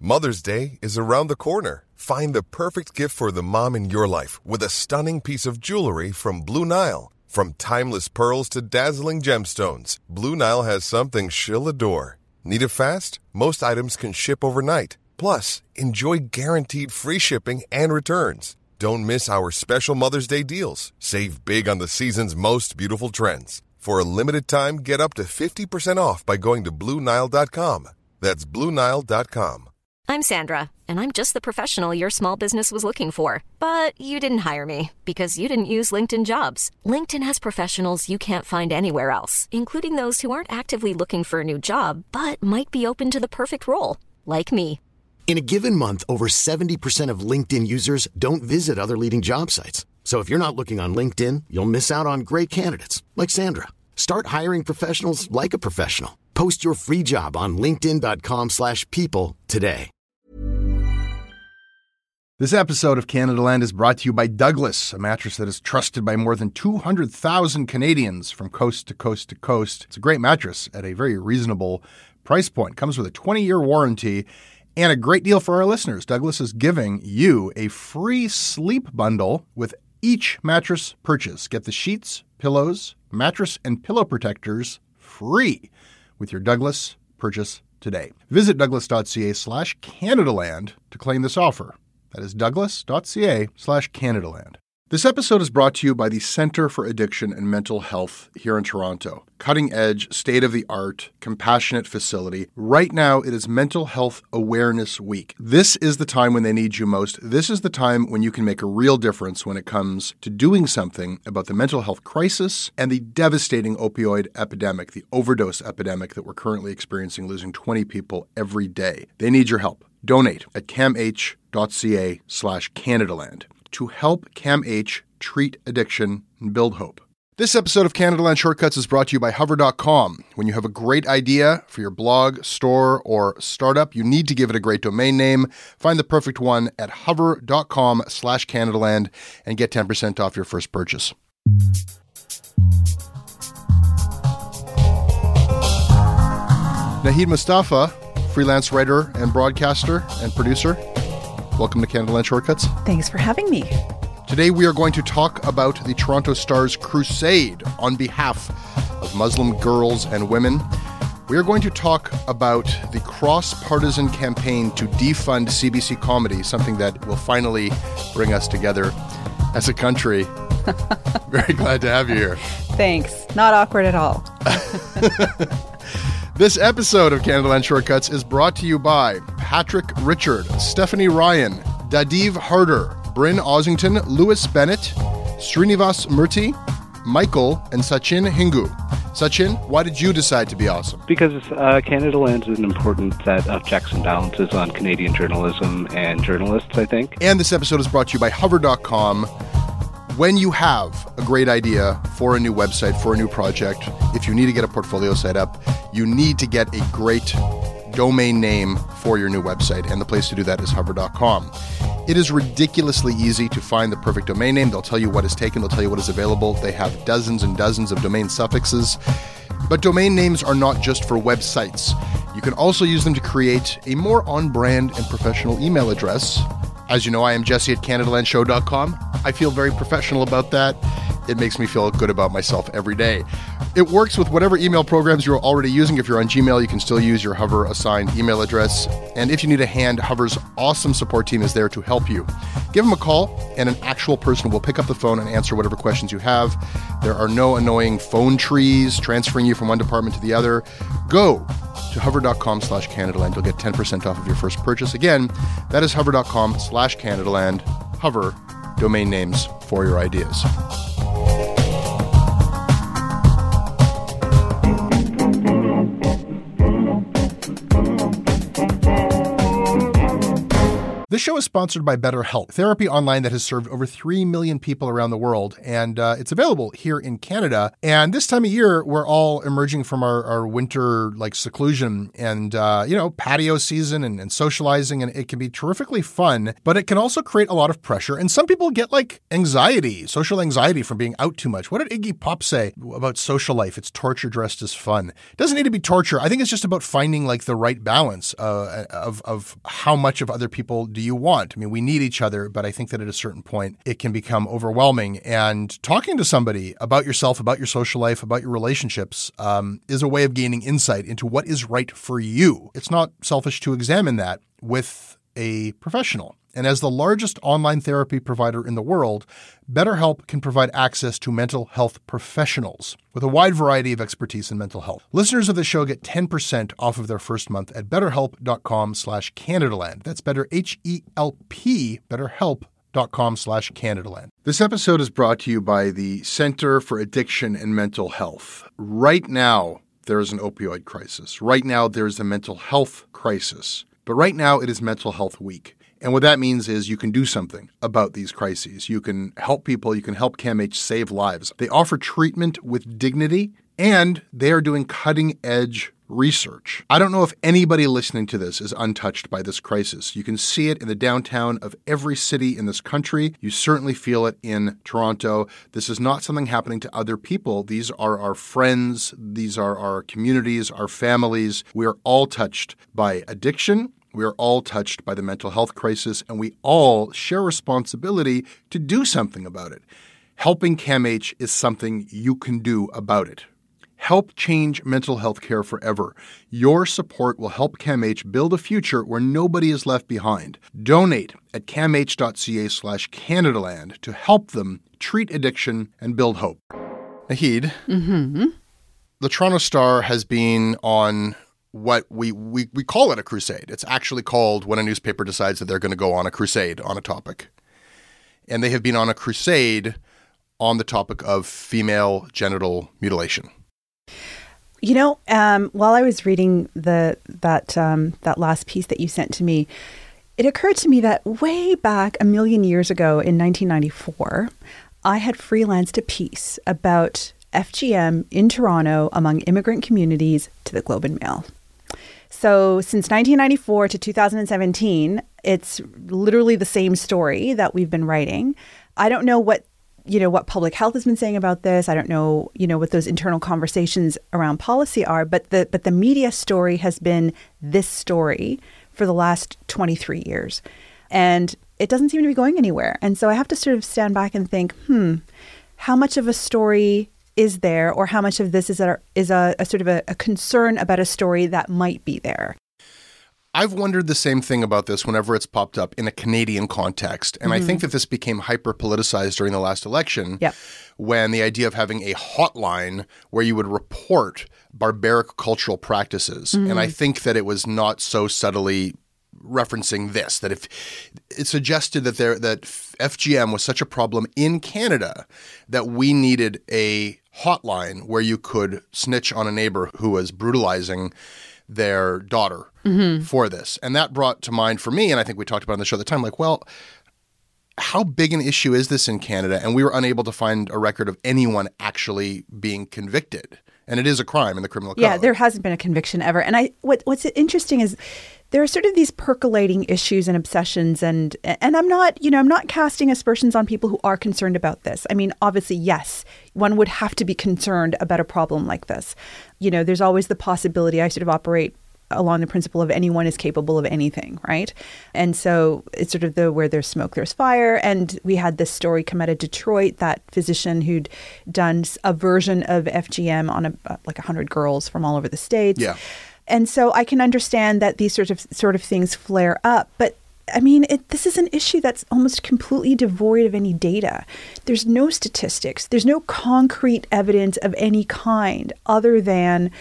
Mother's Day is around the corner. Find the perfect gift for the mom in your life with a stunning piece of jewelry from Blue Nile. From timeless pearls to dazzling gemstones, Blue Nile has something she'll adore. Need it fast? Most items can ship overnight. Plus, enjoy guaranteed free shipping and returns. Don't miss our special Mother's Day deals. Save big on the season's most beautiful trends. For a limited time, get up to 50% off by going to BlueNile.com. That's BlueNile.com. I'm Sandra, and I'm just the professional your small business was looking for. But you didn't hire me because you didn't use LinkedIn Jobs. LinkedIn has professionals you can't find anywhere else, including those who aren't actively looking for a new job, but might be open to the perfect role, like me. In a given month, over 70% of LinkedIn users don't visit other leading job sites. So if you're not looking on LinkedIn, you'll miss out on great candidates like Sandra. Start hiring professionals like a professional. Post your free job on linkedin.com/people today. This episode of Canada Land is brought to you by Douglas, a mattress that is trusted by more than 200,000 Canadians from coast to coast to coast. It's a great mattress at a very reasonable price point. Comes with a 20-year warranty and a great deal for our listeners. Douglas is giving you a free sleep bundle with each mattress purchase. Get the sheets, pillows, mattress, and pillow protectors free with your Douglas purchase today. Visit douglas.ca/CanadaLand to claim this offer. That is douglas.ca/CanadaLand. This episode is brought to you by the Centre for Addiction and Mental Health here in Toronto. Cutting-edge, state-of-the-art, compassionate facility. Right now, it is Mental Health Awareness Week. This is the time when they need you most. This is the time when you can make a real difference when it comes to doing something about the mental health crisis and the devastating opioid epidemic, the overdose epidemic that we're currently experiencing, losing 20 people every day. They need your help. Donate at camh.ca/CanadaLand to help CAMH treat addiction and build hope. This episode of Canada Land Shortcuts is brought to you by Hover.com. When you have a great idea for your blog, store, or startup, you need to give it a great domain name. Find the perfect one at hover.com/CanadaLand and get 10% off your first purchase. Naheed Mustafa, freelance writer and broadcaster and producer. Welcome to Canada Land Shortcuts. Thanks for having me. Today we are going to talk about the Toronto Star's crusade on behalf of Muslim girls and women. We are going to talk about the cross-partisan campaign to defund CBC Comedy, something that will finally bring us together as a country. Very glad to have you here. Thanks. Not awkward at all. This episode of Canada Land Shortcuts is brought to you by Patrick Richard, Stephanie Ryan, Dadiv Harder, Bryn Ossington, Lewis Bennett, Srinivas Murthy, Michael, and Sachin Hingu. Sachin, why did you decide to be awesome? Because Canada Land is an important set of checks and balances on Canadian journalism and journalists, I think. And this episode is brought to you by Hover.com. When you have a great idea for a new website, for a new project, if you need to get a portfolio set up, you need to get a great domain name for your new website, and the place to do that is Hover.com. It is ridiculously easy to find the perfect domain name. They'll tell you what is taken, they'll tell you what is available. They have dozens and dozens of domain suffixes. But domain names are not just for websites. You can also use them to create a more on-brand and professional email address. As you know, I am Jesse at CanadaLandShow.com. I feel very professional about that. It makes me feel good about myself every day. It works with whatever email programs you're already using. If you're on Gmail, you can still use your Hover assigned email address. And if you need a hand, Hover's awesome support team is there to help you. Give them a call, and an actual person will pick up the phone and answer whatever questions you have. There are no annoying phone trees transferring you from one department to the other. Go to hover.com/CanadaLand. You'll get 10% off of your first purchase. Again, that is hover.com/CanadaLand. Hover, domain names for your ideas. This show is sponsored by BetterHelp, therapy online that has served over 3 million people around the world, and it's available here in Canada. And this time of year, we're all emerging from our winter seclusion and patio season and socializing, and it can be terrifically fun, but it can also create a lot of pressure. And some people get anxiety, social anxiety from being out too much. What did Iggy Pop say about social life? It's torture dressed as fun. It doesn't need to be torture. I think it's just about finding the right balance of how much of other people do you want. I mean, we need each other, but I think that at a certain point, it can become overwhelming. And talking to somebody about yourself, about your social life, about your relationships is a way of gaining insight into what is right for you. It's not selfish to examine that with a professional. And as the largest online therapy provider in the world, BetterHelp can provide access to mental health professionals with a wide variety of expertise in mental health. Listeners of the show get 10% off of their first month at betterhelp.com/CanadaLand. That's better, H-E-L-P, betterhelp.com/CanadaLand. This episode is brought to you by the Center for Addiction and Mental Health. Right now, there is an opioid crisis. Right now, there is a mental health crisis. But right now, it is Mental Health Week. And what that means is you can do something about these crises. You can help people. You can help CAMH save lives. They offer treatment with dignity, and they are doing cutting-edge research. I don't know if anybody listening to this is untouched by this crisis. You can see it in the downtown of every city in this country. You certainly feel it in Toronto. This is not something happening to other people. These are our friends. These are our communities, our families. We are all touched by addiction. We are all touched by the mental health crisis, and we all share responsibility to do something about it. Helping CAMH is something you can do about it. Help change mental health care forever. Your support will help CAMH build a future where nobody is left behind. Donate at camh.ca/CanadaLand to help them treat addiction and build hope. Naheed, the Toronto Star has been on what we call it a crusade. It's actually called when a newspaper decides that they're going to go on a crusade on a topic. And they have been on a crusade on the topic of female genital mutilation. While I was reading that last piece that you sent to me, it occurred to me that way back a million years ago in 1994, I had freelanced a piece about FGM in Toronto among immigrant communities to the Globe and Mail. So since 1994 to 2017, it's literally the same story that we've been writing. I don't know what public health has been saying about this. I don't know, what those internal conversations around policy are, but the media story has been this story for the last 23 years. And it doesn't seem to be going anywhere. And so I have to sort of stand back and think, how much of a story is there, or how much of this is a sort of a concern about a story that might be there? I've wondered the same thing about this whenever it's popped up in a Canadian context. And I think that this became hyper-politicized during the last election when the idea of having a hotline where you would report barbaric cultural practices. And I think that it was not so subtly referencing this, that if it suggested that FGM was such a problem in Canada that we needed a hotline where you could snitch on a neighbor who was brutalizing their daughter for this. And that brought to mind for me, and I think we talked about on the show at the time, how big an issue is this in Canada? And we were unable to find a record of anyone actually being convicted. And it is a crime in the criminal code. Yeah, there hasn't been a conviction ever. And what's interesting is there are sort of these percolating issues and obsessions, and I'm not casting aspersions on people who are concerned about this. I mean, obviously, yes, one would have to be concerned about a problem like this. There's always the possibility. I sort of operate along the principle of anyone is capable of anything, right? And so it's sort of where there's smoke, there's fire. And we had this story come out of Detroit, that physician who'd done a version of FGM on 100 girls from all over the States. Yeah. And so I can understand that these sort of things flare up. But I mean, this is an issue that's almost completely devoid of any data. There's no statistics. There's no concrete evidence of any kind other than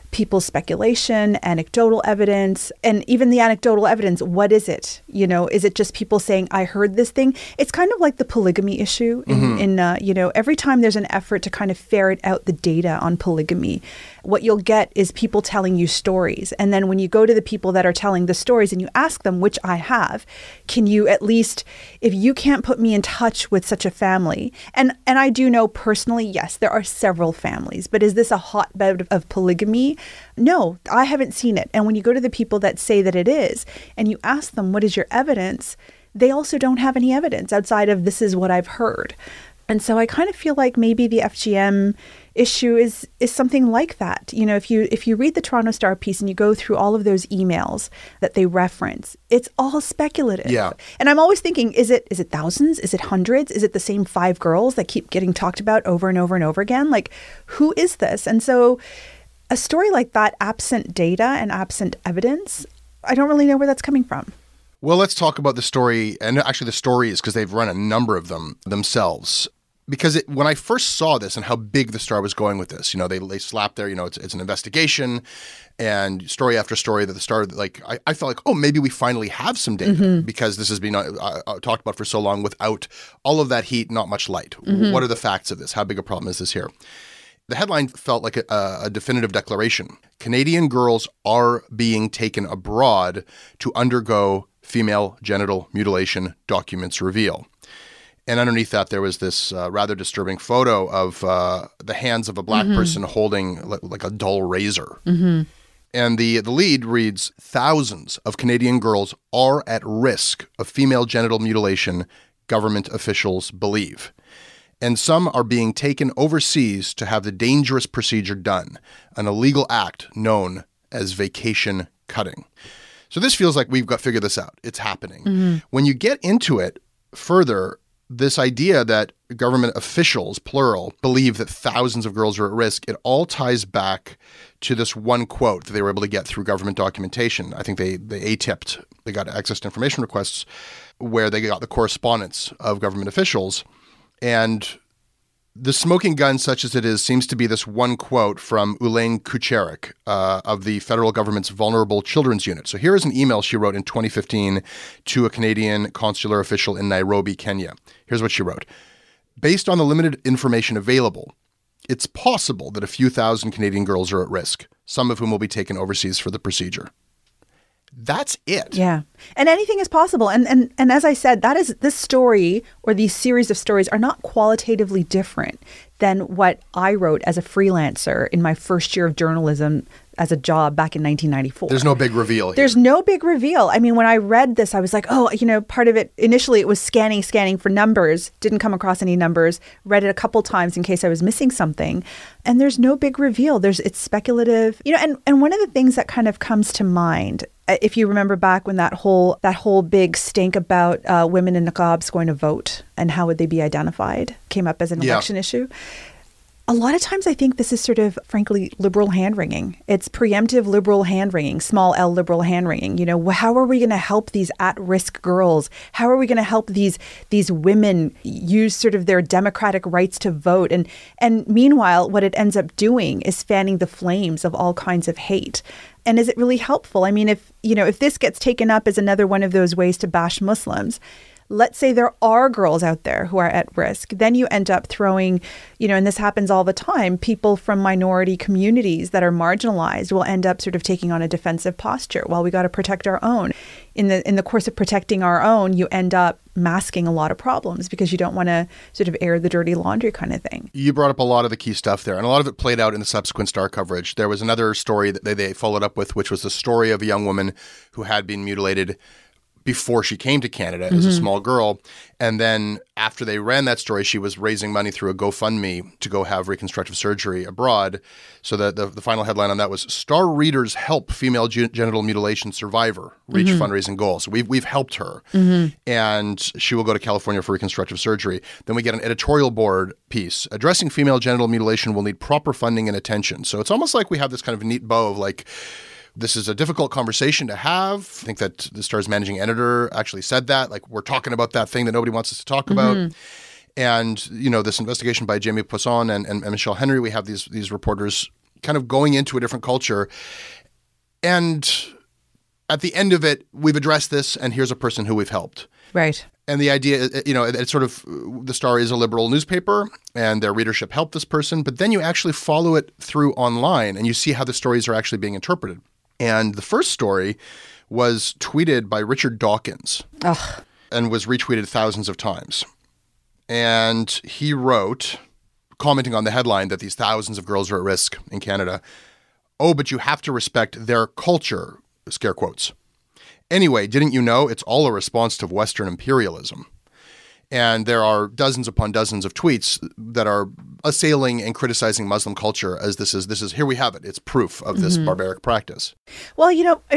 people's speculation, anecdotal evidence, and even the anecdotal evidence, what is it? Is it just people saying, I heard this thing? It's kind of like the polygamy issue in every time there's an effort to kind of ferret out the data on polygamy, what you'll get is people telling you stories. And then when you go to the people that are telling the stories and you ask them, which I have, can you at least, if you can't put me in touch with such a family, and I do know personally, yes, there are several families, but is this a hotbed of polygamy? No, I haven't seen it. And when you go to the people that say that it is, and you ask them, what is your evidence? They also don't have any evidence outside of this is what I've heard. And so I kind of feel like maybe the FGM issue is something like that. If you read the Toronto Star piece and you go through all of those emails that they reference, it's all speculative. Yeah. And I'm always thinking, is it thousands? Is it hundreds? Is it the same 5 girls that keep getting talked about over and over and over again? Like, who is this? And so a story like that, absent data and absent evidence, I don't really know where that's coming from. Well, let's talk about the story, and actually the stories, because they've run a number of them themselves. Because when I first saw this and how big the Star was going with this, they slapped there, it's an investigation, and story after story that the Star, I felt like, oh, maybe we finally have some data because this has been talked about for so long without all of that heat, not much light. What are the facts of this? How big a problem is this here? The headline felt like a definitive declaration. Canadian girls are being taken abroad to undergo female genital mutilation, documents reveal. And underneath that, there was this rather disturbing photo of the hands of a black person holding like a dull razor. And the lead reads, thousands of Canadian girls are at risk of female genital mutilation, government officials believe. And some are being taken overseas to have the dangerous procedure done, an illegal act known as vacation cutting. So this feels like we've figured this out. It's happening. When you get into it further, this idea that government officials, plural, believe that thousands of girls are at risk, it all ties back to this one quote that they were able to get through government documentation. I think they ATIP'd, they got access to information requests where they got the correspondence of government officials. And the smoking gun, such as it is, seems to be this one quote from Elaine Kucherik of the federal government's Vulnerable Children's Unit. So here is an email she wrote in 2015 to a Canadian consular official in Nairobi, Kenya. Here's what she wrote. Based on the limited information available, it's possible that a few thousand Canadian girls are at risk, some of whom will be taken overseas for the procedure. That's it. Yeah. And anything is possible. And as I said, this story or these series of stories are not qualitatively different than what I wrote as a freelancer in my first year of journalism as a job back in 1994. There's no big reveal here. There's no big reveal. I mean, when I read this, I was like, oh, part of it, initially it was scanning for numbers, didn't come across any numbers, read it a couple times in case I was missing something. And there's no big reveal. It's speculative. And one of the things that kind of comes to mind, if you remember back when that whole big stink about women in niqabs going to vote and how would they be identified came up as an election issue. A lot of times I think this is sort of, frankly, liberal hand-wringing. It's preemptive liberal hand-wringing, small L liberal hand-wringing. How are we going to help these at-risk girls? How are we going to help these women use sort of their democratic rights to vote? And meanwhile, what it ends up doing is fanning the flames of all kinds of hate. And is it really helpful? I mean, if this gets taken up as another one of those ways to bash Muslims, let's say there are girls out there who are at risk, then you end up throwing, and this happens all the time, people from minority communities that are marginalized will end up sort of taking on a defensive posture. Well, we got to protect our own. In the course of protecting our own, you end up masking a lot of problems because you don't want to sort of air the dirty laundry kind of thing. You brought up a lot of the key stuff there, and a lot of it played out in the subsequent Star coverage. There was another story that they followed up with, which was the story of a young woman who had been mutilated before she came to Canada as a small girl. And then after they ran that story, she was raising money through a GoFundMe to go have reconstructive surgery abroad. So the final headline on that was, Star readers help female genital mutilation survivor reach fundraising goals. So we've helped her. And she will go to California for reconstructive surgery. Then we get an editorial board piece. Addressing female genital mutilation will need proper funding and attention. So it's almost like we have this kind of neat bow of like, this is a difficult conversation to have. I think that the Star's managing editor actually said that. Like, we're talking about that thing that nobody wants us to talk about. And, this investigation by Jamie Poisson and Michelle Henry, we have these reporters kind of going into a different culture. And at the end of it, we've addressed this, and here's a person who we've helped. Right. And the idea, it's sort of, the Star is a liberal newspaper, and their readership helped this person, but then you actually follow it through online, and you see how the stories are actually being interpreted. And the first story was tweeted by Richard Dawkins and was retweeted thousands of times. And he wrote, commenting on the headline that these thousands of girls are at risk in Canada, "Oh, but you have to respect their culture," scare quotes. "Anyway, didn't you know it's all a response to Western imperialism?" And there are dozens upon dozens of tweets that are assailing and criticizing Muslim culture as this is here we have it. It's proof of this barbaric practice. Well,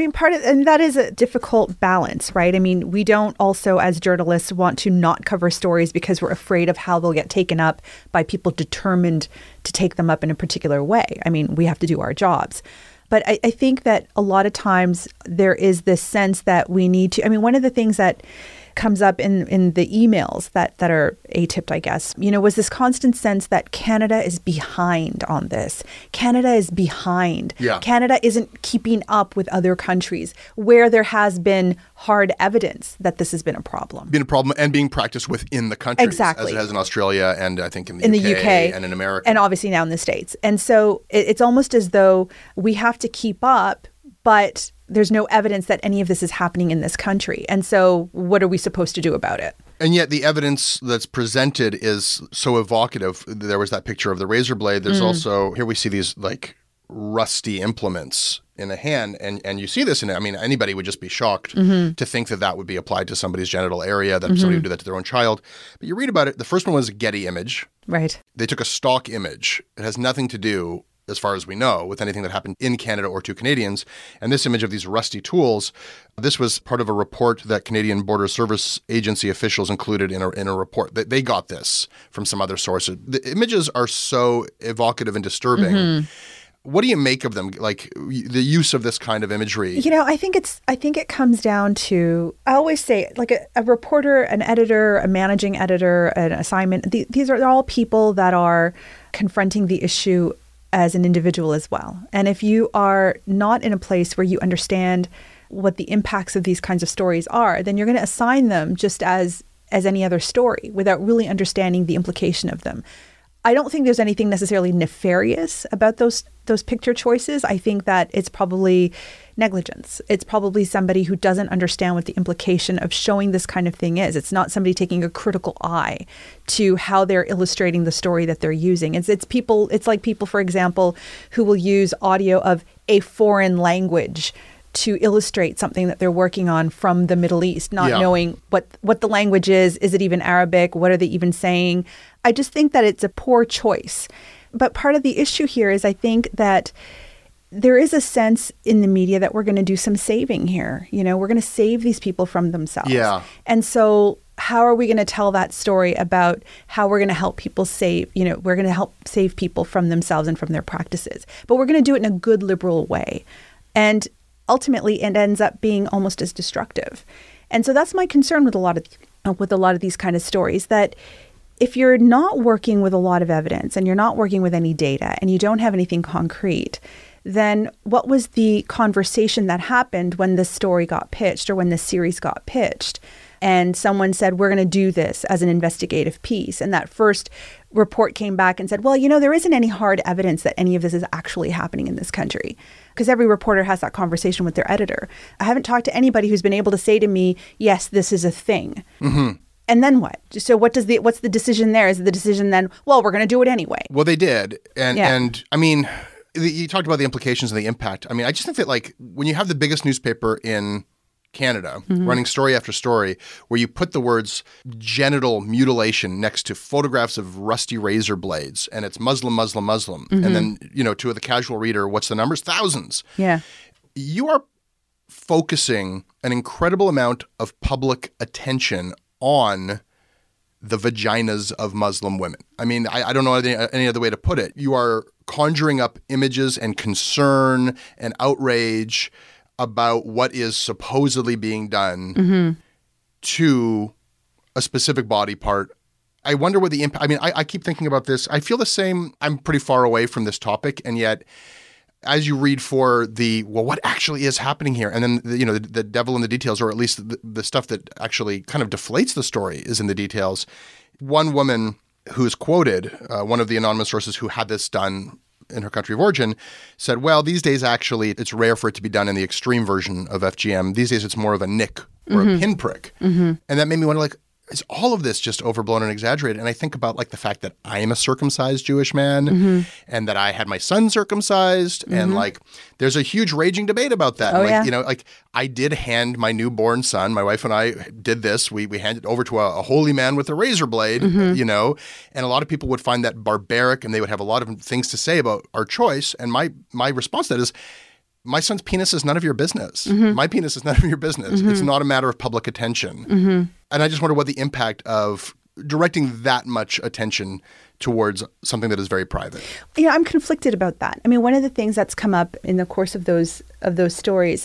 and that is a difficult balance, right? I mean, we don't also as journalists want to not cover stories because we're afraid of how they'll get taken up by people determined to take them up in a particular way. I mean, we have to do our jobs. But I think that a lot of times there is this sense that we need to, one of the things that comes up in the emails that are A-tipped, I guess, was this constant sense that Canada is behind on this. Canada is behind. Yeah. Canada isn't keeping up with other countries where there has been hard evidence that this has been a problem. Been a problem and being practiced within the country. Exactly. As it has in Australia and I think in the UK and in America. And obviously now in the States. And so it's almost as though we have to keep up, but there's no evidence that any of this is happening in this country. And so what are we supposed to do about it? And yet the evidence that's presented is so evocative. There was that picture of the razor blade. There's also, here we see these like rusty implements in a hand. And you see this in, anybody would just be shocked to think that would be applied to somebody's genital area, that somebody would do that to their own child. But you read about it. The first one was a Getty image. Right. They took a stock image. It has nothing to do, as far as we know, with anything that happened in Canada or to Canadians. And this image of these rusty tools, this was part of a report that Canadian Border Service Agency officials included in a report. They got this from some other sources. The images are so evocative and disturbing. What do you make of them, like the use of this kind of imagery? I think it comes down to, I always say, like a reporter, an editor, a managing editor, an assignment. These are all people that are confronting the issue as an individual as well. And if you are not in a place where you understand what the impacts of these kinds of stories are, then you're going to assign them just as any other story without really understanding the implication of them. I don't think there's anything necessarily nefarious about those picture choices. I think that it's probably negligence. It's probably somebody who doesn't understand what the implication of showing this kind of thing is. It's not somebody taking a critical eye to how they're illustrating the story that they're using. It's like people, for example, who will use audio of a foreign language to illustrate something that they're working on from the Middle East, not knowing what the language is. Is it even Arabic? What are they even saying? I just think that it's a poor choice. But part of the issue here is I think that there is a sense in the media that we're going to do some saving here. We're going to save these people from themselves. Yeah. And so how are we going to tell that story about how we're going to help people we're going to help save people from themselves and from their practices. But we're going to do it in a good liberal way. And ultimately, it ends up being almost as destructive. And so that's my concern with a lot of these kind of stories, that if you're not working with a lot of evidence and you're not working with any data and you don't have anything concrete, then what was the conversation that happened when this story got pitched or when this series got pitched? And someone said, we're going to do this as an investigative piece. And that first report came back and said, well, there isn't any hard evidence that any of this is actually happening in this country. Because every reporter has that conversation with their editor. I haven't talked to anybody who's been able to say to me, yes, this is a thing. And then what? So what's the decision there? Is the decision then, well, we're going to do it anyway? Well, they did. And you talked about the implications and the impact. I just think that when you have the biggest newspaper in Canada running story after story where you put the words genital mutilation next to photographs of rusty razor blades and it's Muslim, and then, to the casual reader, what's the numbers? Thousands. Yeah. You are focusing an incredible amount of public attention on the vaginas of Muslim women. I don't know any other way to put it. You are conjuring up images and concern and outrage about what is supposedly being done to a specific body part I wonder what the impact, I mean, I keep thinking about this. I feel the same. I'm pretty far away from this topic. And yet, as you read for what actually is happening here? And then, the devil in the details, or at least the stuff that actually kind of deflates the story is in the details. One woman who's quoted, one of the anonymous sources who had this done in her country of origin, said, well, these days, actually, it's rare for it to be done in the extreme version of FGM. These days, it's more of a nick or a pinprick. And that made me wonder, like, is all of this just overblown and exaggerated? And I think about like the fact that I am a circumcised Jewish man and that I had my son circumcised. And like, there's a huge raging debate about that. Oh, like, yeah. Like I did hand my newborn son, my wife and I did this. We handed it over to a holy man with a razor blade, and a lot of people would find that barbaric and they would have a lot of things to say about our choice. And my response to that is, my son's penis is none of your business. My penis is none of your business. It's not a matter of public attention. And I just wonder what the impact of directing that much attention towards something that is very private. I'm conflicted about that. I mean, one of the things that's come up in the course of those stories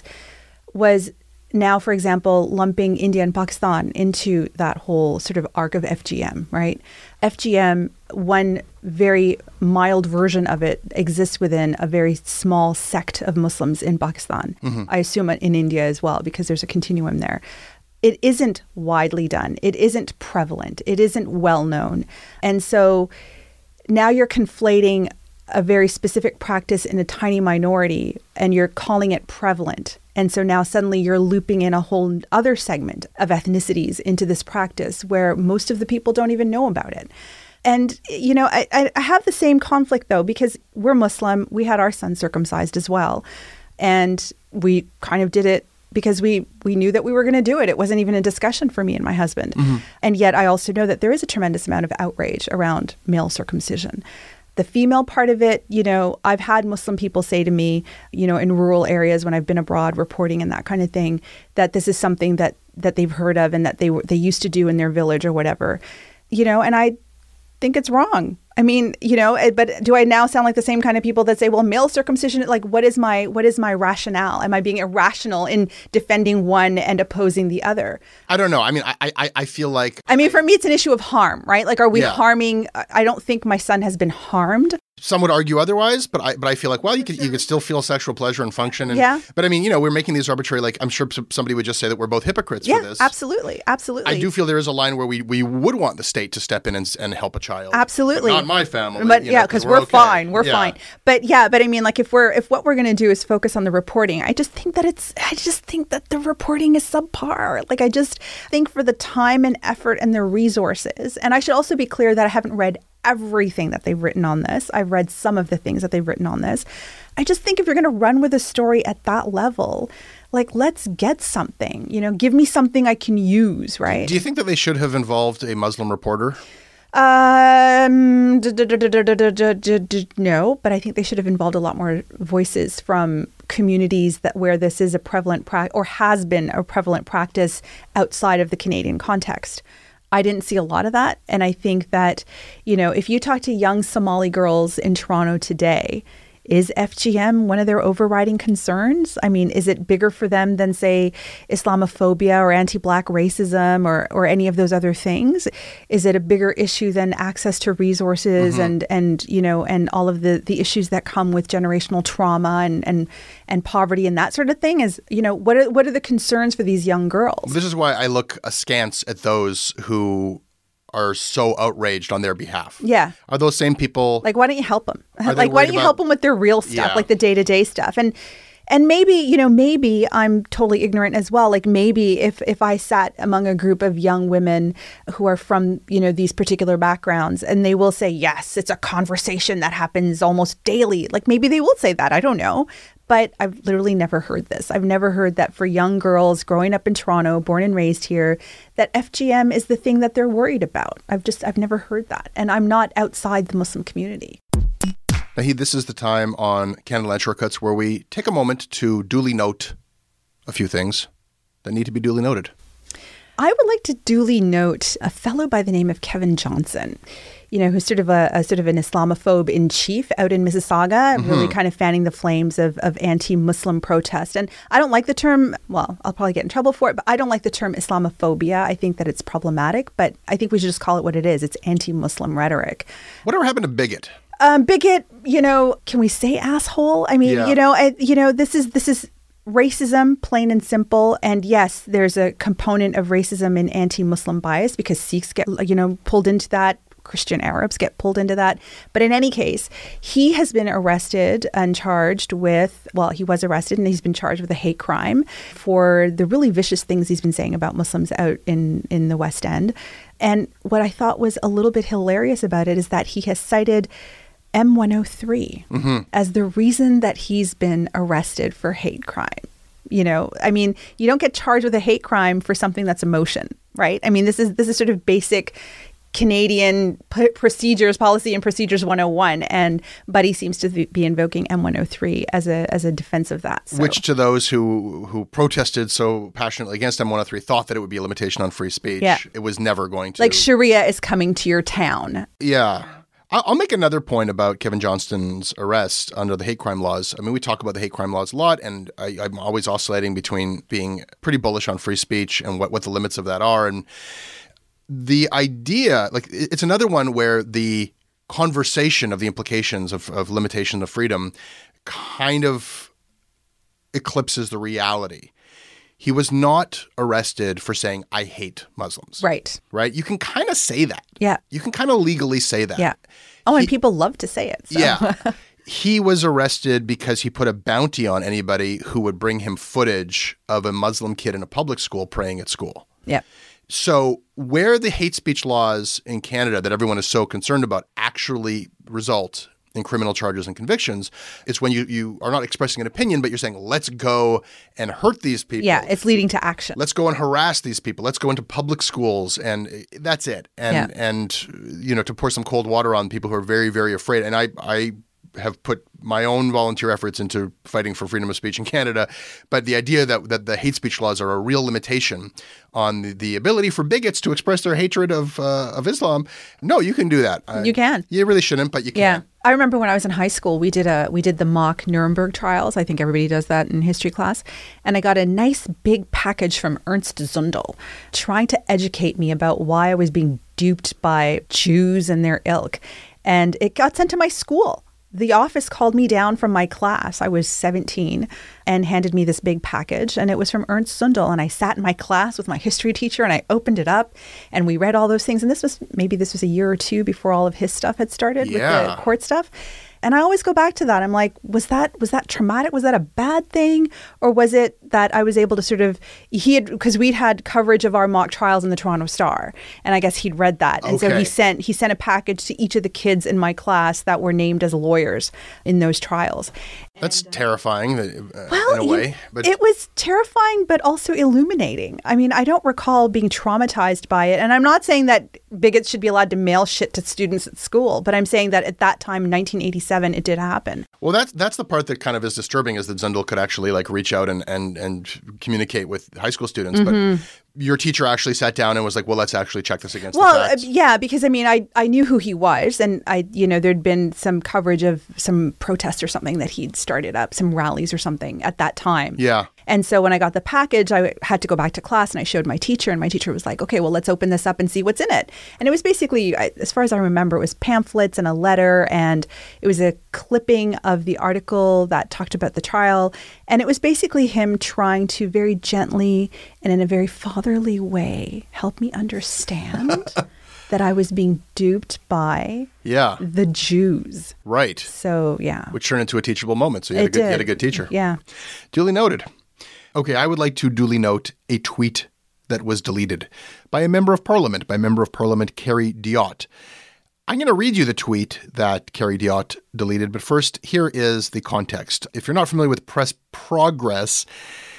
was now, for example, lumping India and Pakistan into that whole sort of arc of FGM, right? FGM, one very mild version of it, exists within a very small sect of Muslims in Pakistan. I assume in India as well, because there's a continuum there. It isn't widely done. It isn't prevalent. It isn't well known. And so now you're conflating a very specific practice in a tiny minority and you're calling it prevalent. And so now suddenly you're looping in a whole other segment of ethnicities into this practice where most of the people don't even know about it. And, I have the same conflict, though, because we're Muslim. We had our son circumcised as well. And we kind of did it because we knew that we were going to do it. It wasn't even a discussion for me and my husband. And yet I also know that there is a tremendous amount of outrage around male circumcision. The female part of it, I've had Muslim people say to me, in rural areas when I've been abroad reporting and that kind of thing, that this is something that they've heard of and that they used to do in their village or whatever, and I think it's wrong. I mean, but do I now sound like the same kind of people that say, well, male circumcision, like what is my rationale? Am I being irrational in defending one and opposing the other? I don't know. I mean, I feel like... I mean, for me, it's an issue of harm, right? Like, are we harming... I don't think my son has been harmed. Some would argue otherwise, but I feel like, well, you could still feel sexual pleasure and function. And, yeah. But I mean, we're making these arbitrary, like, I'm sure somebody would just say that we're both hypocrites for this. Absolutely. Absolutely. I do feel there is a line where we would want the state to step in and help a child. Absolutely. But not my family. But because we're okay. Fine. We're fine. But I mean, like if what we're going to do is focus on the reporting, I just think that the reporting is subpar. Like I just think for the time and effort and the resources, and I should also be clear that I haven't read everything that they've written on this. I've read some of the things that they've written on this. I just think if you're going to run with a story at that level, like let's get something, give me something I can use, right? Do you think that they should have involved a Muslim reporter? No, but I think they should have involved a lot more voices from communities where this is a prevalent or has been a prevalent practice outside of the Canadian context. I didn't see a lot of that. And I think that, if you talk to young Somali girls in Toronto today, is FGM one of their overriding concerns? I mean, is it bigger for them than, say, Islamophobia or anti-Black racism or any of those other things? Is it a bigger issue than access to resources and all of the issues that come with generational trauma and poverty and that sort of thing? Is, what are the concerns for these young girls? This is why I look askance at those who are so outraged on their behalf. Yeah. Are those same people... Like, why don't you help them? Like, why don't you help them with their real stuff, like the day-to-day stuff? And maybe, maybe I'm totally ignorant as well. Like, maybe if I sat among a group of young women who are from, these particular backgrounds, and they will say, yes, it's a conversation that happens almost daily. Like, maybe they will say that. I don't know. But I've literally never heard this. I've never heard that for young girls growing up in Toronto, born and raised here, that FGM is the thing that they're worried about. I've never heard that. And I'm not outside the Muslim community. Naheed, this is the time on Canada Land Shortcuts where we take a moment to duly note a few things that need to be duly noted. I would like to duly note a fellow by the name of Kevin Johnson. who's sort of an Islamophobe in chief out in Mississauga, really kind of fanning the flames of anti-Muslim protest. And I don't like the term, well, I'll probably get in trouble for it, but I don't like the term Islamophobia. I think that it's problematic, but I think we should just call it what it is. It's anti-Muslim rhetoric. Whatever happened to bigot? Bigot, can we say asshole? I mean, this is racism, plain and simple. And yes, there's a component of racism in anti-Muslim bias because Sikhs get, pulled into that. Christian Arabs get pulled into that. But in any case, he has been arrested and charged with, he was arrested and he's been charged with a hate crime for the really vicious things he's been saying about Muslims out in the West End. And what I thought was a little bit hilarious about it is that he has cited M103 as the reason that he's been arrested for hate crime. You don't get charged with a hate crime for something that's emotion, right? I mean, this is sort of basic Canadian policy and procedures 101, but he seems to be invoking M103 as a defense of that. So. Which to those who protested so passionately against M103 thought that it would be a limitation on free speech. Yeah. It was never going to. Like Sharia is coming to your town. Yeah. I'll make another point about Kevin Johnston's arrest under the hate crime laws. I mean, we talk about the hate crime laws a lot, and I'm always oscillating between being pretty bullish on free speech and what the limits of that are. And the idea, it's another one where the conversation of the implications of limitation of freedom kind of eclipses the reality. He was not arrested for saying, I hate Muslims. Right. Right? You can kind of say that. Yeah. You can kind of legally say that. Yeah. Oh, and people love to say it. So. Yeah. He was arrested because he put a bounty on anybody who would bring him footage of a Muslim kid in a public school praying at school. Yeah. So where the hate speech laws in Canada that everyone is so concerned about actually result in criminal charges and convictions, it's when you are not expressing an opinion, but you're saying, let's go and hurt these people. Yeah, it's leading to action. Let's go and harass these people. Let's go into public schools, and that's it. And to pour some cold water on people who are very, very afraid. And I have put my own volunteer efforts into fighting for freedom of speech in Canada. But the idea that the hate speech laws are a real limitation on the ability for bigots to express their hatred of Islam, no, you can do that. You can. You really shouldn't, but you can. Yeah. I remember when I was in high school, we did the mock Nuremberg trials. I think everybody does that in history class. And I got a nice big package from Ernst Zundel trying to educate me about why I was being duped by Jews and their ilk. And it got sent to my school. The office called me down from my class. I was 17 and handed me this big package. And it was from Ernst Zundel. And I sat in my class with my history teacher and I opened it up and we read all those things. And this was a year or two before all of his stuff had started with the court stuff. And I always go back to that. I'm like, was that traumatic? Was that a bad thing? Or was it that I was able to because we'd had coverage of our mock trials in the Toronto Star. And I guess he'd read that. And so he sent a package to each of the kids in my class that were named as lawyers in those trials. That's terrifying in a way. But it was terrifying, but also illuminating. I mean, I don't recall being traumatized by it. And I'm not saying that bigots should be allowed to mail shit to students at school, but I'm saying that at that time, 1987, it did happen. Well, that's the part that kind of is disturbing, is that Zundel could actually reach out and communicate with high school students. Mm-hmm. But your teacher actually sat down and was like, well, let's actually check this against the facts. Yeah, because I mean, I knew who he was, and there'd been some coverage of some protest or something that he'd started up, some rallies or something at that time. Yeah. And so when I got the package, I had to go back to class and I showed my teacher, and my teacher was like, okay, well, let's open this up and see what's in it. And it was basically, as far as I remember, it was pamphlets and a letter, and it was a clipping of the article that talked about the trial. And it was basically him trying to very gently and in a very fatherly way help me understand that I was being duped by the Jews. Right. So, yeah. Which turned into a teachable moment. So you had a good teacher. Yeah. Duly noted. Okay, I would like to duly note a tweet that was deleted by a member of Parliament, Kerry Diott. I'm going to read you the tweet that Kerry Diott deleted, but first, here is the context. If you're not familiar with Press Progress,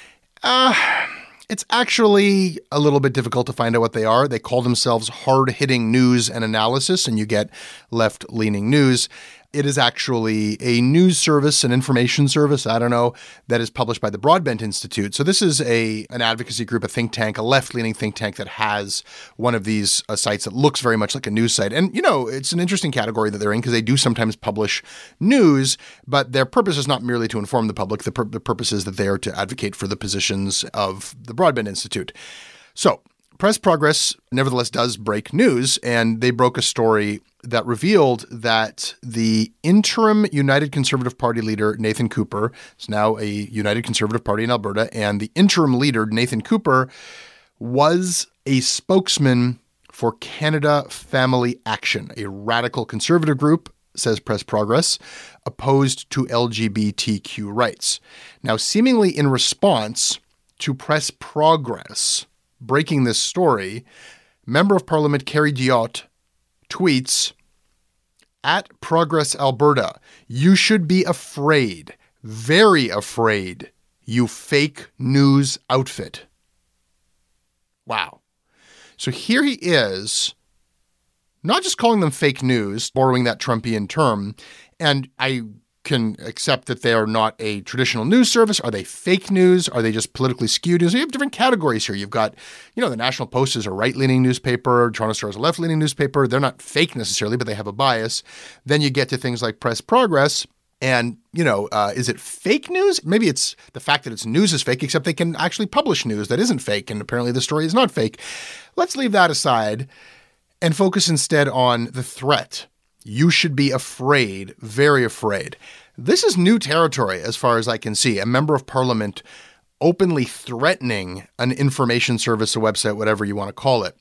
it's actually a little bit difficult to find out what they are. They call themselves hard-hitting news and analysis, and you get left-leaning news. It is actually a news service, an information service, I don't know, that is published by the Broadbent Institute. So this is an advocacy group, a think tank, a left-leaning think tank that has one of these sites that looks very much like a news site. And, it's an interesting category that they're in because they do sometimes publish news, but their purpose is not merely to inform the public. The purpose is that they are to advocate for the positions of the Broadbent Institute. So Press Progress, nevertheless, does break news, and they broke a story that revealed that the interim United Conservative Party leader, Nathan Cooper, is now a United Conservative Party in Alberta, and the interim leader, Nathan Cooper, was a spokesman for Canada Family Action, a radical conservative group, says Press Progress, opposed to LGBTQ rights. Now, seemingly in response to Press Progress breaking this story, Member of Parliament Kerry Diotte tweets, "At Progress Alberta, you should be afraid, very afraid, you fake news outfit." Wow. So here he is, not just calling them fake news, borrowing that Trumpian term, and I can accept that they are not a traditional news service. Are they fake news? Are they just politically skewed news? You have different categories here. You've got, the National Post is a right-leaning newspaper. Toronto Star is a left-leaning newspaper. They're not fake necessarily, but they have a bias. Then you get to things like Press Progress. And, is it fake news? Maybe it's the fact that it's news is fake, except they can actually publish news that isn't fake. And apparently the story is not fake. Let's leave that aside and focus instead on the threat. You should be afraid, very afraid. This is new territory as far as I can see. A member of parliament openly threatening an information service, a website, whatever you want to call it.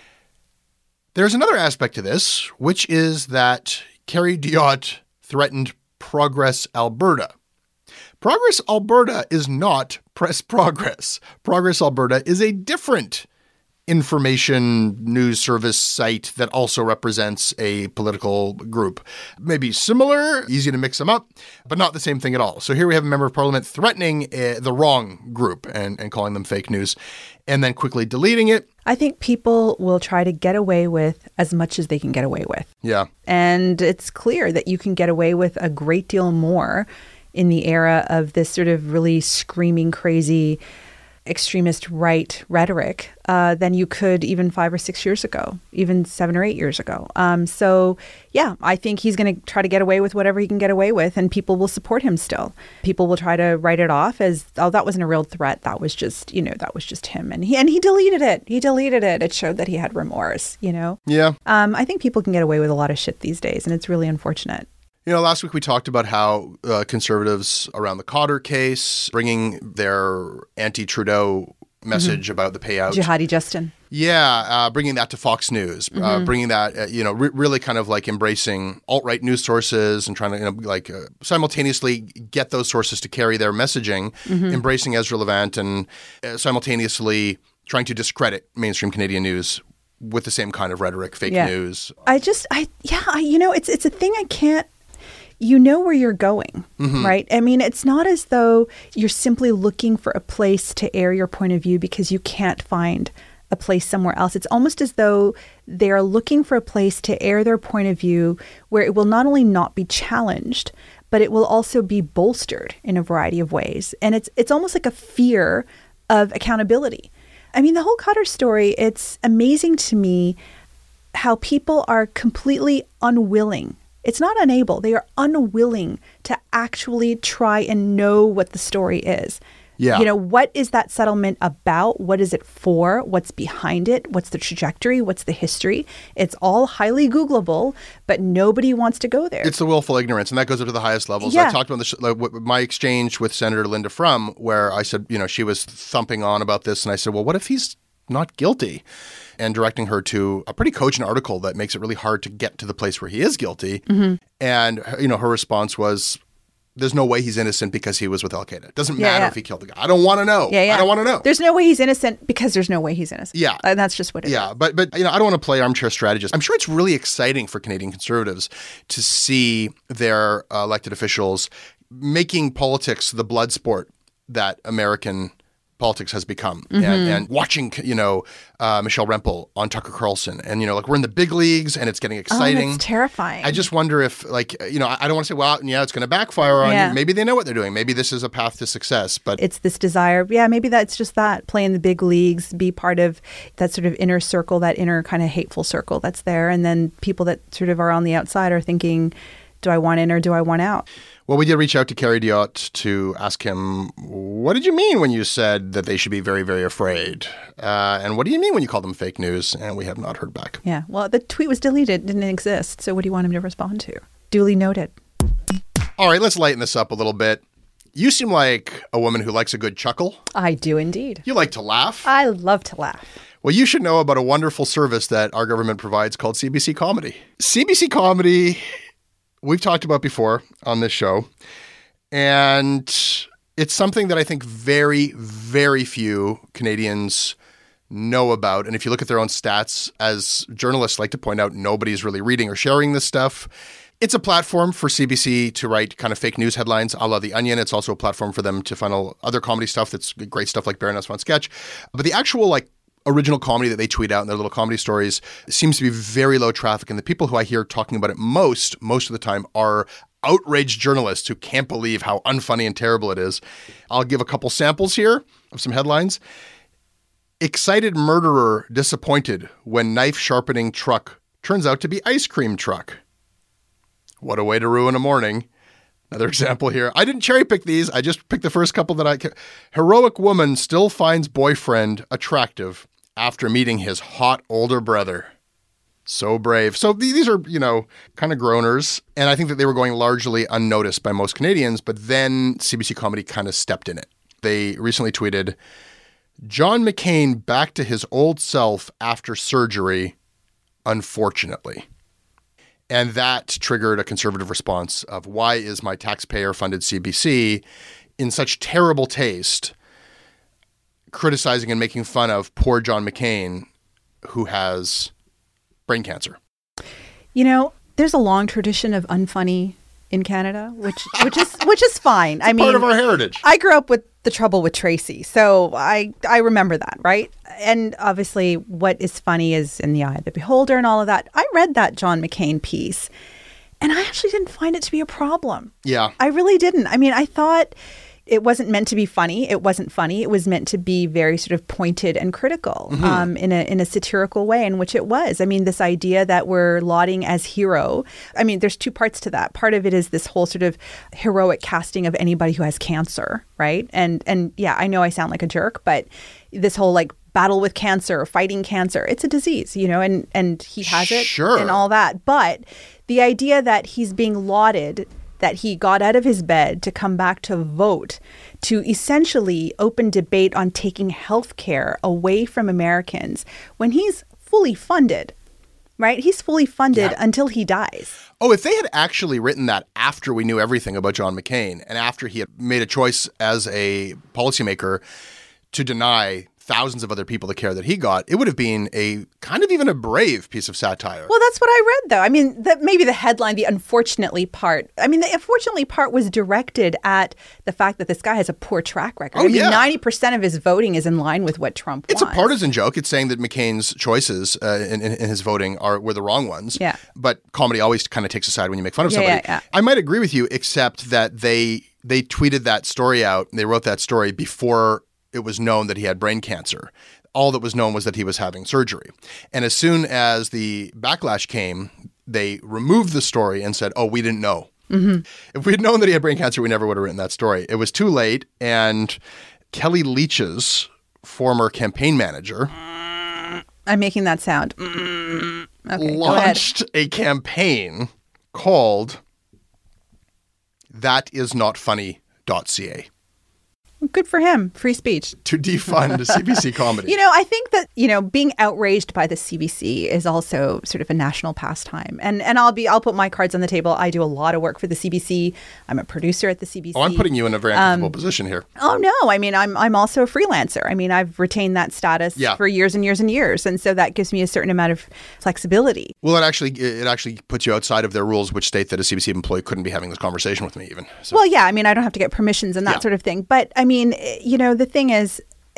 There's another aspect to this, which is that Kerry Diotte threatened Progress Alberta. Progress Alberta is not Press Progress. Progress Alberta is a different information news service site that also represents a political group. Maybe similar, easy to mix them up, but not the same thing at all. So here we have a member of parliament threatening the wrong group and calling them fake news, and then quickly deleting it. I think people will try to get away with as much as they can get away with. Yeah. And it's clear that you can get away with a great deal more in the era of this sort of really screaming, crazy extremist right rhetoric than you could even 5 or 6 years ago, even 7 or 8 years ago. So, I think he's going to try to get away with whatever he can get away with, and people will support him still. People will try to write it off as, oh, that wasn't a real threat. That was just, that was just him. And he deleted it. It showed that he had remorse, Yeah. I think people can get away with a lot of shit these days, and it's really unfortunate. Last week we talked about how conservatives around the Cotter case, bringing their anti-Trudeau message about the payout. Jihadi Justin. Yeah, bringing that to Fox News, bringing that, really kind of like embracing alt-right news sources and trying to, simultaneously get those sources to carry their messaging, embracing Ezra Levant and simultaneously trying to discredit mainstream Canadian news with the same kind of rhetoric, fake news. It's a thing I can't. You know where you're going, right? I mean, it's not as though you're simply looking for a place to air your point of view because you can't find a place somewhere else. It's almost as though they're looking for a place to air their point of view where it will not only not be challenged, but it will also be bolstered in a variety of ways. And it's almost like a fear of accountability. I mean, the whole Cotter story, it's amazing to me how people are completely unwilling. It's not unable. They are unwilling to actually try and know what the story is. Yeah. What is that settlement about? What is it for? What's behind it? What's the trajectory? What's the history? It's all highly Googleable, but nobody wants to go there. It's the willful ignorance, and that goes up to the highest levels. Yeah. I talked about this, my exchange with Senator Linda Frum, where I said, she was thumping on about this, and I said, well, what if he's not guilty? And directing her to a pretty cogent article that makes it really hard to get to the place where he is guilty. And, her response was, there's no way he's innocent because he was with Al-Qaeda. It doesn't matter if he killed the guy. I don't want to know. I don't want to know. There's no way he's innocent because there's no way he's innocent. Yeah. And that's just what it is. Yeah, but I don't want to play armchair strategist. I'm sure it's really exciting for Canadian Conservatives to see their elected officials making politics the blood sport that American politics has become. And watching, Michelle Rempel on Tucker Carlson and, like we're in the big leagues and it's getting exciting. Oh, that's terrifying. I just wonder if I don't want to say, well, yeah, it's going to backfire on you. Maybe they know what they're doing. Maybe this is a path to success, but it's this desire. Yeah, maybe that's just that. Play in the big leagues, be part of that sort of inner circle, that inner kind of hateful circle that's there. And then people that sort of are on the outside are thinking, do I want in or do I want out? Well, we did reach out to Kerry Diot to ask him, what did you mean when you said that they should be very, very afraid? And what do you mean when you call them fake news? And we have not heard back. Yeah, well, the tweet was deleted, didn't exist. So what do you want him to respond to? Duly noted. All right, let's lighten this up a little bit. You seem like a woman who likes a good chuckle. I do indeed. You like to laugh. I love to laugh. Well, you should know about a wonderful service that our government provides called CBC Comedy. CBC Comedy, we've talked about before on this show, and it's something that I think very, very few Canadians know about. And if you look at their own stats, as journalists like to point out, nobody's really reading or sharing this stuff. It's a platform for CBC to write kind of fake news headlines a la The Onion. It's also a platform for them to funnel other comedy stuff that's great stuff like Baroness von Sketch. But the actual original comedy that they tweet out in their little comedy stories seems to be very low traffic. And the people who I hear talking about it most of the time are outraged journalists who can't believe how unfunny and terrible it is. I'll give a couple samples here of some headlines. Excited murderer disappointed when knife sharpening truck turns out to be ice cream truck. What a way to ruin a morning. Another example here. I didn't cherry pick these. I just picked the first couple that Heroic woman still finds boyfriend attractive after meeting his hot older brother. So brave. So these are, kind of groaners. And I think that they were going largely unnoticed by most Canadians. But then CBC Comedy kind of stepped in it. They recently tweeted, John McCain back to his old self after surgery, unfortunately. And that triggered a conservative response of why is my taxpayer-funded CBC in such terrible taste criticizing and making fun of poor John McCain, who has brain cancer? There's a long tradition of unfunny in Canada, which is fine. It's part of our heritage. I grew up with the Trouble with Tracy, so I remember that, right? And obviously what is funny is in the eye of the beholder and all of that. I read that John McCain piece and I actually didn't find it to be a problem. Yeah. I really didn't. I mean, I thought it wasn't meant to be funny. It wasn't funny. It was meant to be very sort of pointed and critical in a satirical way, in which it was. I mean, this idea that we're lauding as hero. I mean, there's two parts to that. Part of it is this whole sort of heroic casting of anybody who has cancer, right? And yeah, I know I sound like a jerk, but this whole battle with cancer, fighting cancer, it's a disease, and he has it and all that. But the idea that he's being lauded, that he got out of his bed to come back to vote, to essentially open debate on taking health care away from Americans when he's fully funded, right? He's fully funded until he dies. Oh, if they had actually written that after we knew everything about John McCain and after he had made a choice as a policymaker to deny thousands of other people the care that he got, it would have been a kind of even a brave piece of satire. Well, that's what I read, though. I mean, maybe the headline, the unfortunately part. I mean, the unfortunately part was directed at the fact that this guy has a poor track record. Oh, 90% of his voting is in line with what Trump wants. It's a partisan joke. It's saying that McCain's choices in his voting were the wrong ones. Yeah. But comedy always kind of takes a side when you make fun of somebody. Yeah. I might agree with you, except that they tweeted that story out. They wrote that story before it was known that he had brain cancer. All that was known was that he was having surgery. And as soon as the backlash came, they removed the story and said, oh, we didn't know. Mm-hmm. If we had known that he had brain cancer, we never would have written that story. It was too late. And Kelly Leitch's former campaign manager... I'm making that sound. Okay, launched a campaign called ThatIsNotFunny.ca. Good for him. Free speech. To defund CBC Comedy. I think that, being outraged by the CBC is also sort of a national pastime. And I'll put my cards on the table. I do a lot of work for the CBC. I'm a producer at the CBC. Oh, I'm putting you in a very uncomfortable position here. Oh, no. I mean, I'm also a freelancer. I mean, I've retained that status for years and years and years. And so that gives me a certain amount of flexibility. Well, it actually puts you outside of their rules, which state that a CBC employee couldn't be having this conversation with me even. So. Well, yeah. I mean, I don't have to get permissions and that sort of thing. But I mean, the thing is,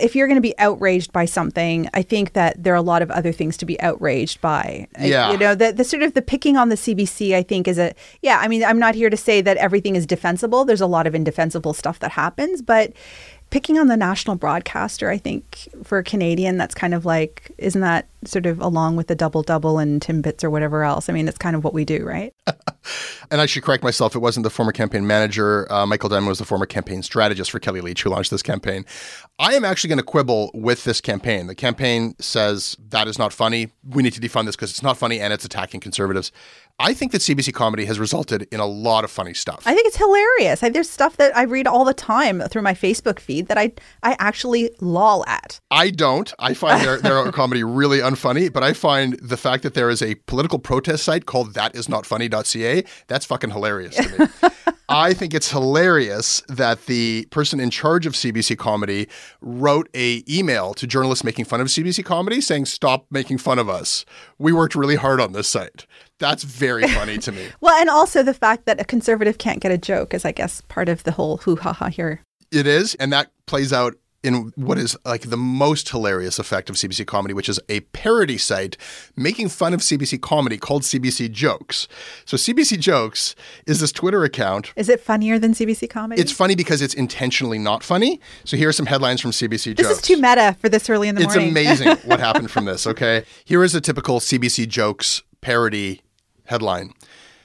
if you're going to be outraged by something, I think that there are a lot of other things to be outraged by. Yeah. You know, the sort of the picking on the CBC, I think, is I mean, I'm not here to say that everything is defensible. There's a lot of indefensible stuff that happens, but picking on the national broadcaster, I think for a Canadian, that's kind of like, isn't that sort of along with the double-double and Timbits or whatever else? I mean, it's kind of what we do, right? And I should correct myself. It wasn't the former campaign manager. Michael Diamond was the former campaign strategist for Kelly Leitch, who launched this campaign. I am actually going to quibble with this campaign. The campaign says that is not funny. We need to defund this because it's not funny and it's attacking conservatives. I think that CBC Comedy has resulted in a lot of funny stuff. I think it's hilarious. There's stuff that I read all the time through my Facebook feed that I actually lol at. I don't. I find their comedy really unfunny, but I find the fact that there is a political protest site called thatisnotfunny.ca, that's fucking hilarious to me. I think it's hilarious that the person in charge of CBC Comedy wrote an email to journalists making fun of CBC Comedy saying, stop making fun of us. We worked really hard on this site. That's very funny to me. Well, and also the fact that a conservative can't get a joke is, I guess, part of the whole hoo-ha-ha here. It is, and that plays out in what is like the most hilarious effect of CBC Comedy, which is a parody site making fun of CBC Comedy called CBC Jokes. So CBC Jokes is this Twitter account. Is it funnier than CBC Comedy? It's funny because it's intentionally not funny. So here are some headlines from CBC Jokes. This is too meta for this early in the morning. It's amazing what happened from this, okay? Here is a typical CBC Jokes parody headline.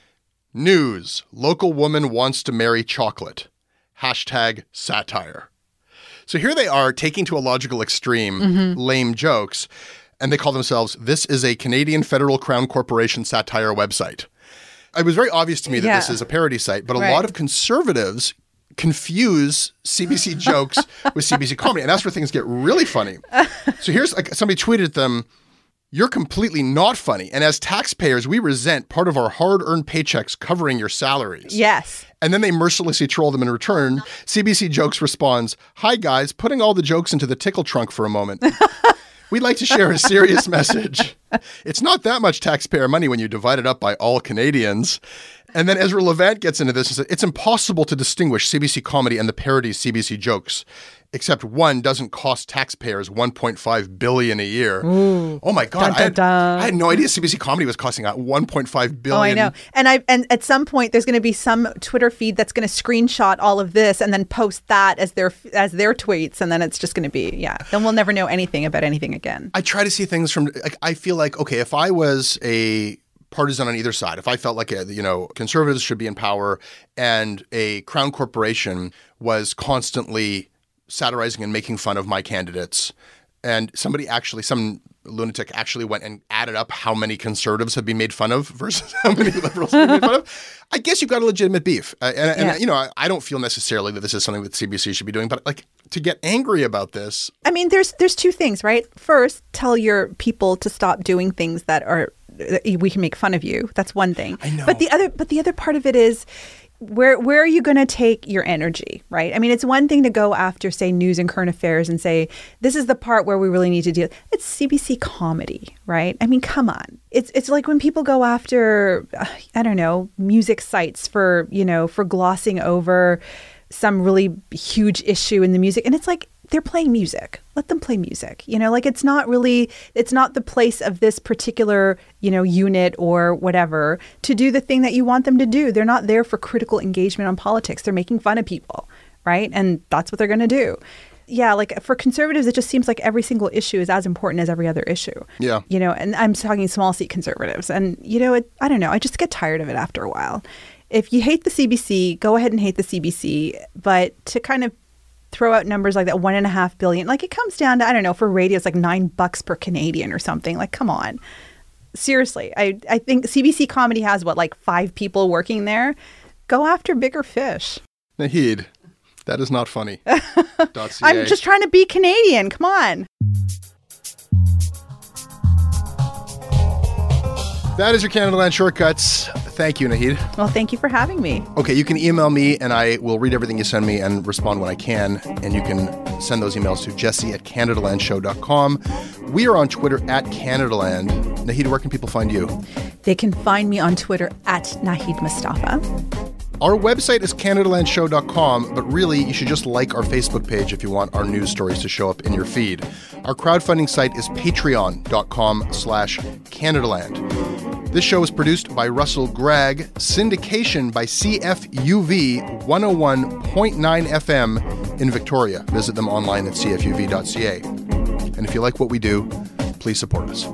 News. Local woman wants to marry chocolate. Hashtag satire. So here they are taking to a logical extreme lame jokes, and they call themselves, this is a Canadian Federal Crown Corporation satire website. It was very obvious to me that this is a parody site, but a lot of conservatives confuse CBC Jokes with CBC Comedy, and that's where things get really funny. So here's, like, somebody tweeted them, you're completely not funny. And as taxpayers, we resent part of our hard-earned paychecks covering your salaries. Yes. And then they mercilessly troll them in return. CBC Jokes responds, hi guys, putting all the jokes into the tickle trunk for a moment. We'd like to share a serious message. It's not that much taxpayer money when you divide it up by all Canadians. And then Ezra Levant gets into this and says, it's impossible to distinguish CBC Comedy and the parody CBC Jokes, except one doesn't cost taxpayers $1.5 billion a year. Ooh. Oh my God. Dun, dun, dun. I had no idea CBC Comedy was costing $1.5 billion. Oh, I know. And at some point, there's going to be some Twitter feed that's going to screenshot all of this and then post that as their tweets. And then it's just going to be, then we'll never know anything about anything again. I try to see things from, like, I feel like, okay, if I was a partisan on either side, if I felt like, conservatives should be in power and a Crown Corporation was constantly satirizing and making fun of my candidates, and some lunatic actually went and added up how many conservatives have been made fun of versus how many liberals have been made fun of, I guess you've got a legitimate beef. I don't feel necessarily that this is something that CBC should be doing, but like to get angry about this. I mean, there's two things, right? First, tell your people to stop doing things that we can make fun of you. That's one thing. I know. But the other part of it is, where are you going to take your energy, right? I mean, it's one thing to go after, say, news and current affairs and say, this is the part where we really need to deal. It's CBC Comedy, right? I mean, come on. It's like when people go after, I don't know, music sites for glossing over some really huge issue in the music. And it's like, they're playing music. Let them play music. It's not the place of this particular, unit or whatever to do the thing that you want them to do. They're not there for critical engagement on politics. They're making fun of people, right? And that's what they're going to do. Yeah, like for conservatives, it just seems like every single issue is as important as every other issue. Yeah. And I'm talking small seat conservatives. And, I don't know. I just get tired of it after a while. If you hate the CBC, go ahead and hate the CBC. But to kind of throw out numbers like that, $1.5 billion, like it comes down to, I don't know, for radio, it's like $9 per Canadian or something. Like, come on. Seriously, I think CBC Comedy has, 5 people working there? Go after bigger fish. Naheed, that is not funny. I'm just trying to be Canadian. Come on. That is your Canada Land Shortcuts. Thank you, Naheed. Well, thank you for having me. Okay, you can email me and I will read everything you send me and respond when I can. And you can send those emails to jesse@canadalandshow.com. We are on Twitter @CanadaLand. Naheed, where can people find you? They can find me on Twitter @Naheed Mustafa. Our website is CanadaLandShow.com, but really, you should just like our Facebook page if you want our news stories to show up in your feed. Our crowdfunding site is patreon.com/CanadaLand. This show is produced by Russell Gregg, syndication by CFUV 101.9 FM in Victoria. Visit them online at cfuv.ca. And if you like what we do, please support us.